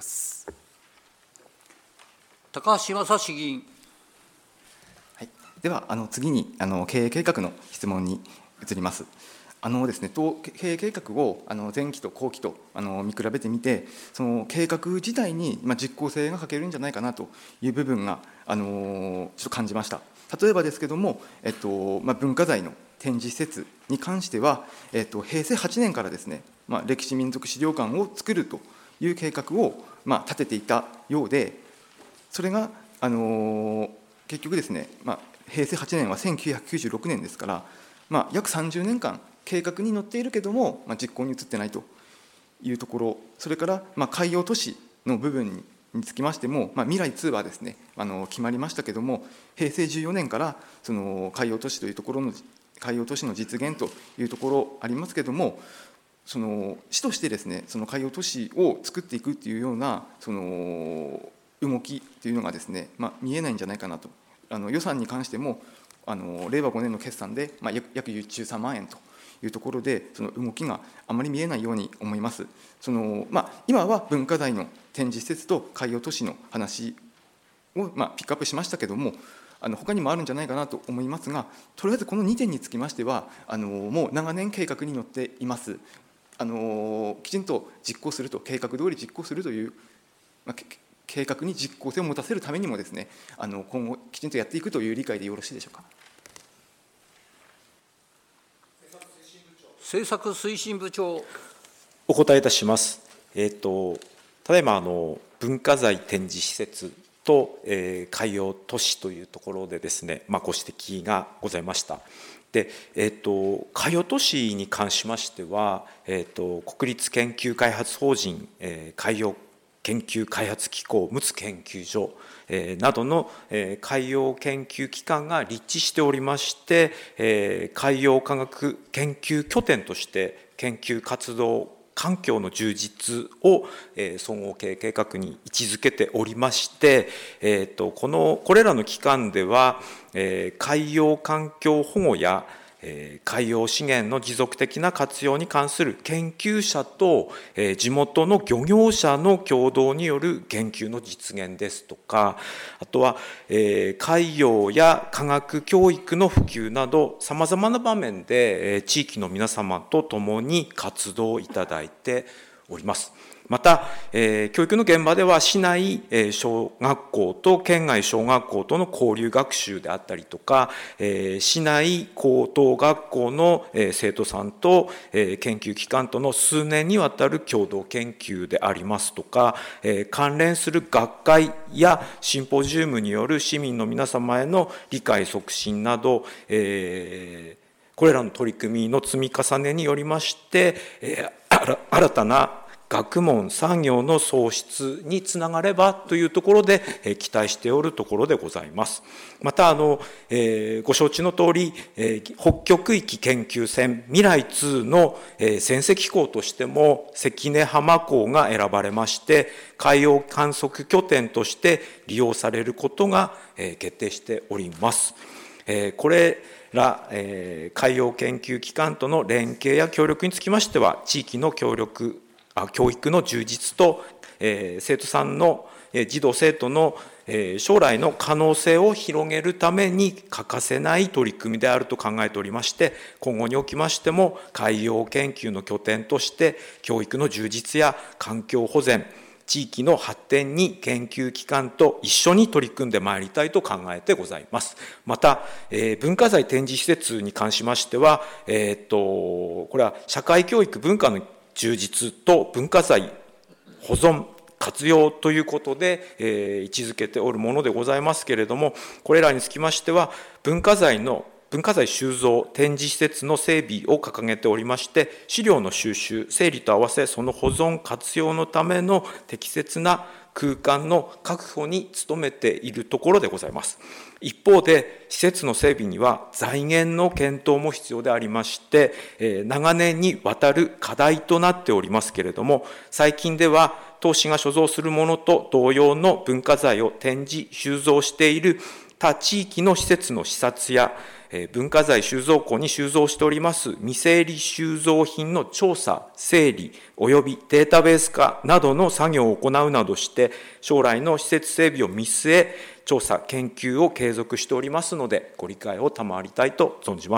高橋正史議員。 はい、ではあの次にあの経営計画の質問に移ります。あのですね、経営計画をあの前期と後期とあの見比べてみて、その計画自体に、まあ、実効性が欠けるんじゃないかなという部分があのちょっと感じました。例えばですけども、えっとまあ、文化財の展示施設に関しては、えっと、へいせいはちねんからですね、まあ、歴史民族資料館を作るという計画を、まあ、立てていたようで、それがあの結局ですね、まあ、へいせいはちねんはせんきゅうひゃくきゅうじゅうろくねんですから、まあ、約さんじゅうねんかん計画に載っているけども、まあ、実行に移ってないというところ、それから、まあ、海洋都市の部分につきましても、まあ、未来ツーはですね、あの決まりましたけども、へいせいじゅうよねんからその海洋都市というところの海洋都市の実現というところありますけども、その市としてですね、その海洋都市を作っていくっていうようなその動きというのがですね、まあ、見えないんじゃないかなと。あの予算に関してもあのれいわごねんの決算で、まあ、約じゅうさんまんえんというところで、その動きがあまり見えないように思います。その、まあ、今は文化財の展示施設と海洋都市の話を、まあ、ピックアップしましたけども、あの他にもあるんじゃないかなと思いますが、とりあえずこのにてんにつきましてはあのもう長年計画に載っています。あのきちんと実行すると、計画通り実行するという、まあ、計画に実効性を持たせるためにもですね、あの今後きちんとやっていくという理解でよろしいでしょうか。 政策推進部長。 お答えいたします。えーと、ただいまあの文化財展示施設と、えー、海洋都市というところでですね、まあ、ご指摘がございました。で、えーと、海洋都市に関しましては、えーと、国立研究開発法人、えー、海洋研究開発機構陸奥研究所、えー、などの、えー、海洋研究機関が立地しておりまして、えー、海洋科学研究拠点として研究活動環境の充実を、えー、総合経営計画に位置づけておりまして、えー、とこのこれらの機関では、えー、海洋環境保護や海洋資源の持続的な活用に関する研究者と地元の漁業者の共同による研究の実現ですとか、あとは海洋や科学教育の普及などさまざまな場面で地域の皆様と共に活動いただいております。また、えー、教育の現場では市内、えー、小学校と県外小学校との交流学習であったりとか、えー、市内高等学校の、えー、生徒さんと、えー、研究機関との数年にわたる共同研究でありますとか、えー、関連する学会やシンポジウムによる市民の皆様への理解促進など、えー、これらの取り組みの積み重ねによりまして、えー、新たな学問産業の創出につながればというところで期待しておるところでございます。またあの、えー、ご承知の通り、えー、北極域研究船未来にの、えー、船籍港としても関根浜港が選ばれまして海洋観測拠点として利用されることが、えー、決定しております。えー、これら、えー、海洋研究機関との連携や協力につきましては地域の協力教育の充実と、えー、生徒さんの、えー、児童生徒の、えー、将来の可能性を広げるために欠かせない取り組みであると考えておりまして、今後におきましても海洋研究の拠点として教育の充実や環境保全、地域の発展に研究機関と一緒に取り組んでまいりたいと考えてございます。また、えー、文化財展示施設に関しましては、えー、っとこれは社会教育文化の充実と文化財保存活用ということで、えー、位置づけておるものでございますけれども、これらにつきましては文化財の文化財収蔵展示施設の整備を掲げておりまして、資料の収集整理と合わせその保存活用のための適切な空間の確保に努めているところでございます。一方で施設の整備には財源の検討も必要でありまして、長年にわたる課題となっておりますけれども、最近では当市が所蔵するものと同様の文化財を展示収蔵している他地域の施設の視察や文化財収蔵庫に収蔵しております未整理収蔵品の調査、整理およびデータベース化などの作業を行うなどして将来の施設整備を見据え調査研究を継続しておりますのでご理解を賜りたいと存じます。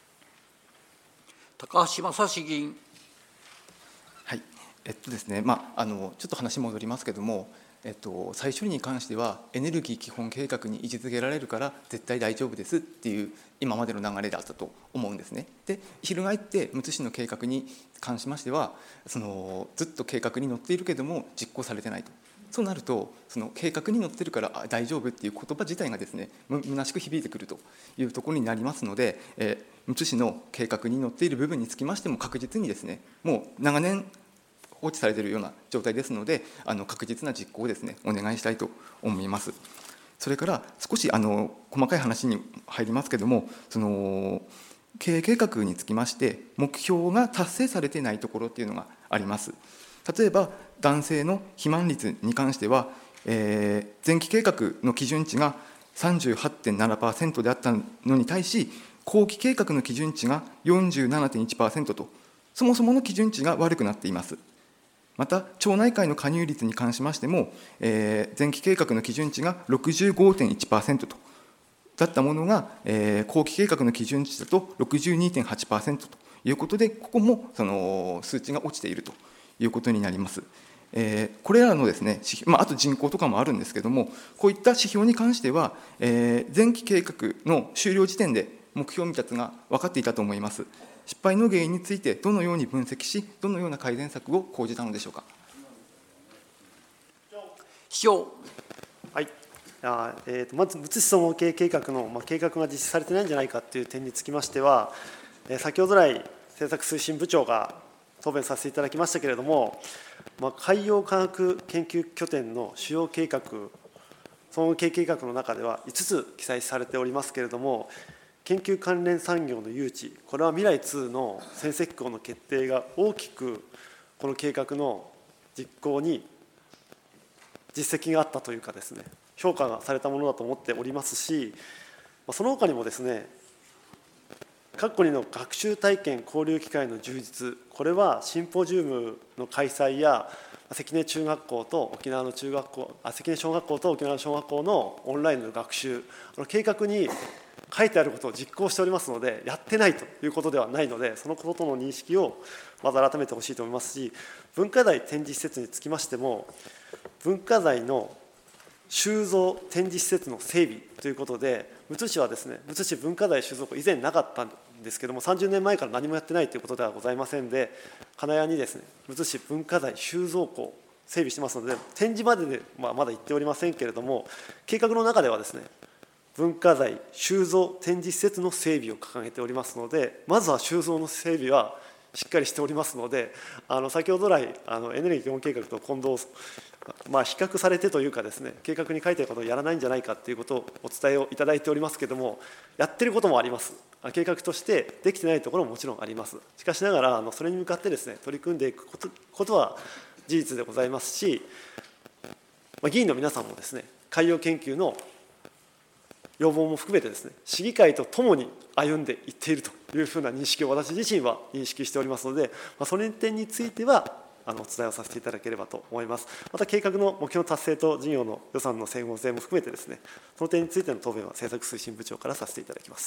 高橋正史議員。 はい、えっとですね、まああのちょっと話戻りますけれども。えっと、再処理に関してはエネルギー基本計画に位置づけられるから絶対大丈夫ですっていう今までの流れだったと思うんですね。で翻ってむつ市の計画に関しましてはそのずっと計画に載っているけども実行されてないと。そうなるとその計画に載ってるから大丈夫っていう言葉自体がですねむ虚しく響いてくるというところになりますので、えー、むつ市の計画に載っている部分につきましても確実にですねもう長年放置されているような状態ですので、あの確実な実行をですねお願いしたいと思います。それから少しあの細かい話に入りますけれども、その経営計画につきまして目標が達成されていないところっていうのがあります。例えば男性の肥満率に関しては、えー、前期計画の基準値が さんじゅうはちてんななパーセント であったのに対し後期計画の基準値が よんじゅうななてんいちパーセント とそもそもの基準値が悪くなっています。 また町内会の加入率に関しましても、えー、前期計画の基準値が ろくじゅうごてんいちパーセント とだったものが、えー、後期計画の基準値だと ろくじゅうにてんはちパーセント ということで、ここもその数値が落ちているということになります。えー、これらのですね、まあ、あと人口とかもあるんですけども、こういった指標に関しては、えー、前期計画の終了時点で目標未達が分かっていたと思います。失敗の原因についてどのように分析し、どのような改善策を講じたのでしょうか。 市長。 はい、あえー、とまず、むつ市総合経営計画の、まあ、計画が実施されてないんじゃないかという点につきましては、えー、先ほど来、政策推進部長が答弁させていただきましたけれども、まあ、海洋科学研究拠点の主要計画、総合経営計画の中ではいつつ記載されておりますけれども、研究関連産業の誘致、これは未来にの戦績校の決定が大きくこの計画の実行に実績があったというかですね、評価がされたものだと思っておりますし、その他にもですね、各国の学習体験交流機会の充実、これはシンポジウムの開催や関根中学校と沖縄の中学校、あ関根小学校と沖縄の小学校のオンラインの学習、計画に書いてあることを実行しておりますので、やってないということではないので、そのこととの認識をまず改めてほしいと思いますし、文化財展示施設につきましても、文化財の収蔵展示施設の整備ということで、むつ市はですね、むつ市文化財収蔵庫、以前なかったんですけども、さんじゅうねんまえから何もやってないということではございませんで、金谷にですね、むつ市文化財収蔵庫を整備してますので、展示までで、まあ、まだ行っておりませんけれども、計画の中ではですね、文化財収蔵展示施設の整備を掲げておりますので、まずは収蔵の整備はしっかりしておりますので、あの先ほど来あのエネルギー基本計画と混同、まあ、比較されてというかですね、計画に書いてあることをやらないんじゃないかということをお伝えをいただいておりますけれども、やってることもあります。計画としてできてないところももちろんあります。しかしながらあのそれに向かってですね、取り組んでいくこと、ことは事実でございますし、まあ、議員の皆さんもですね、海洋研究の要望も含めてですね、市議会とともに歩んでいっているというふうな認識を私自身は認識しておりますので、まあ、その点についてはあのお伝えをさせていただければと思います。また計画の目標達成と事業の予算の整合性も含めてですね、その点についての答弁は政策推進部長からさせていただきます。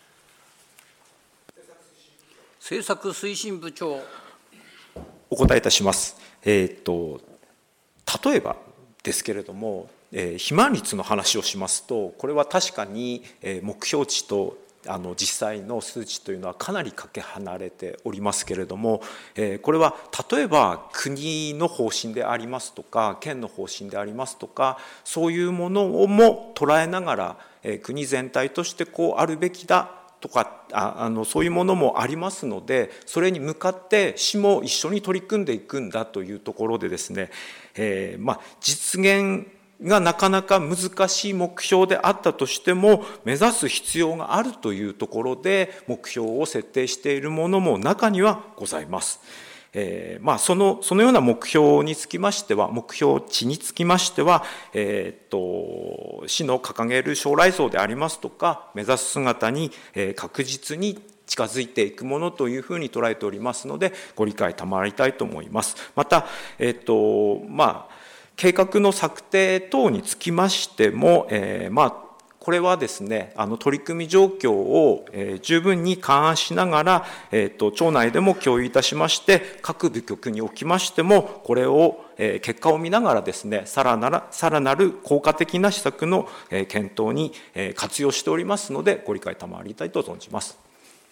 政策推進部長。 お答えいたします。えー、っと例えばですけれども、えー、肥満率の話をしますと、これは確かに、えー、目標値とあの実際の数値というのはかなりかけ離れておりますけれども、えー、これは例えば国の方針でありますとか県の方針でありますとか、そういうものをも捉えながら、えー、国全体としてこうあるべきだとか、ああのそういうものもありますので、それに向かって市も一緒に取り組んでいくんだというところでですね、えーまあ、実現がなかなか難しい目標であったとしても、目指す必要があるというところで目標を設定しているものも中にはございます。えーまあ、その、そのような目標につきましては、目標値につきましては、えー、っと市の掲げる将来像でありますとか、目指す姿に、えー、確実に近づいていくものというふうに捉えておりますので、ご理解賜りたいと思います。また、えー、っとまあ計画の策定等につきましても、えー、まあこれはですね、あの取り組み状況を、えー、十分に勘案しながら、えー、と町内でも共有いたしまして、各部局におきましてもこれを、えー、結果を見ながらですね、さらならさらなる効果的な施策の、えー、検討に、えー、活用しておりますので、ご理解賜りたいと存じます。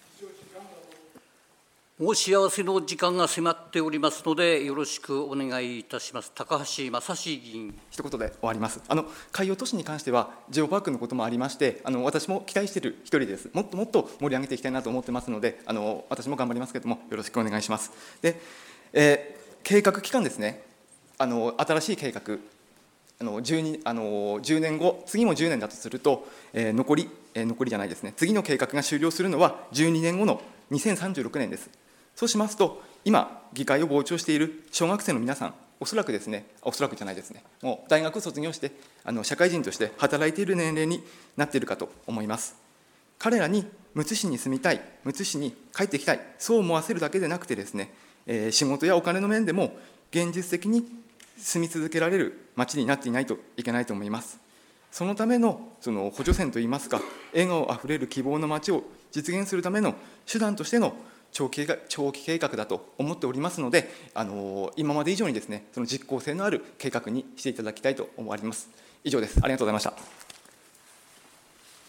申し合わせの時間が迫っておりますので、よろしくお願いいたします。高橋正史議員。 一言で終わります。あの海洋都市に関してはジオパークのこともありまして、あの私も期待している一人です。もっともっと盛り上げていきたいなと思ってますので、あの私も頑張りますけれども、よろしくお願いします。で、えー、計画期間ですね、あの新しい計画、あの じゅうにあのじゅうねんご、次もじゅうねんだとすると、えー、残り、えー、残りじゃないですね、次の計画が終了するのはじゅうにねんごのにせんさんじゅうろくねんです。そうしますと、今、議会を傍聴している小学生の皆さん、おそらくですね、おそらくじゃないですね、もう大学卒業して、あの社会人として働いている年齢になっているかと思います。彼らにむつ市に住みたい、むつ市に帰ってきたい、そう思わせるだけでなくてですね、えー、仕事やお金の面でも、 現実的に住み続けられる街になっていないといけないと思います。そのためのその補助線といいますか、笑顔あふれる希望の街を実現するための手段としての長期計画、長期計画だと思っておりますので、あの今まで以上にですね、その実効性のある計画にしていただきたいと思われます。以上です。ありがとうございました。